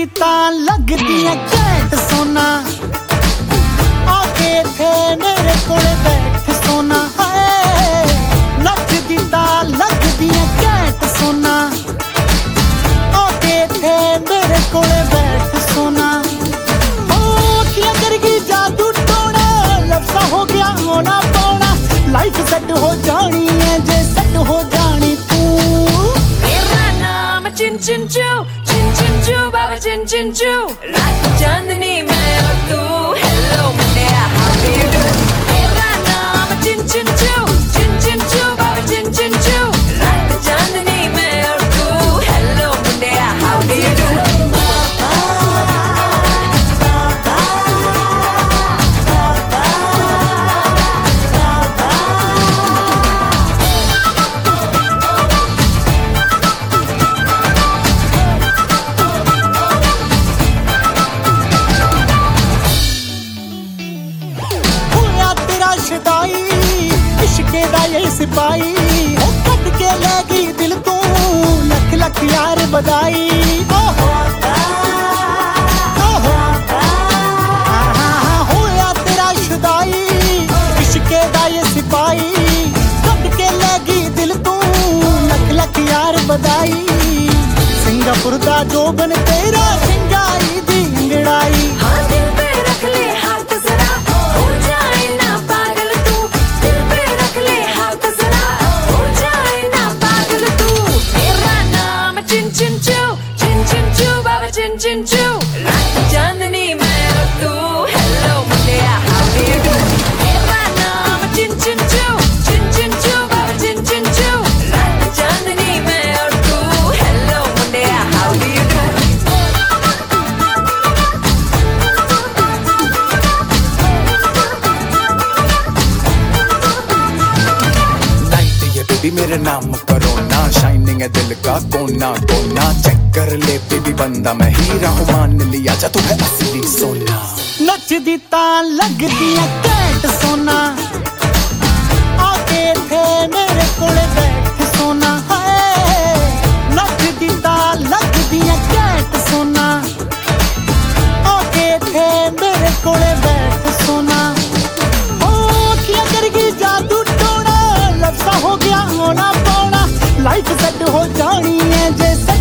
नचदी तां लगदी है घैंट सोना आके थे मेरे कोल बैठ सोना है नचदी तां लगदी है घैंट सोना आके थे मेरे कोल बैठ सोना क्या करगी जादू टोना लफ्ज़ा हो गया होना पौना लाइफ सेट हो जानी है जे सेट हो जानी तू मेरा नाम चिन चिन चू बाबा चिन चिन चू रात चांदनी मैं और तू हेलो मुंडिया हाउ डू यू डू मेरा नाम चिन चिन चू बाबा चिन चिन चू रात चांदनी मैं और तू हेलो मुंडिया हाउ डू यू डू इश्के दा ये सिपाही कट के लेगी दिल तू लख लख यार बधाई होया तेरा शुदाई इश्के दा ये सिपाही कट के लेगी दिल तू लख लख यार बधाई सिंगापुर दा जोबन तेरा सिंगाई दी अंगड़ाई चिन चिन चू रात चांदनी मैं और तू हेलो मुंडिया हाउ डू यू डू मेरा नाम चिन चिन चू बाबा चिन चिन चू रात चांदनी मैं और तू हेलो मुंडिया how do you do night ये बेबी मेरे नाम करो ना शाइनिंग है दिल का कोना कोना चेक कर ले बेबी बंदा मैं हीरा हूँ मान लिया जा तू है असली सोना नचदी तां लगदी है घैंट सोना आके थे मेरे कोल बैठ सोना है नचदी तां लगदी है घैंट सोना आके थे मेरे कोल बैठ सोना क्या करगी जादू टोना लफ्ज़ा हो गया होना पौना लाइफ सेट हो जानी है जैसे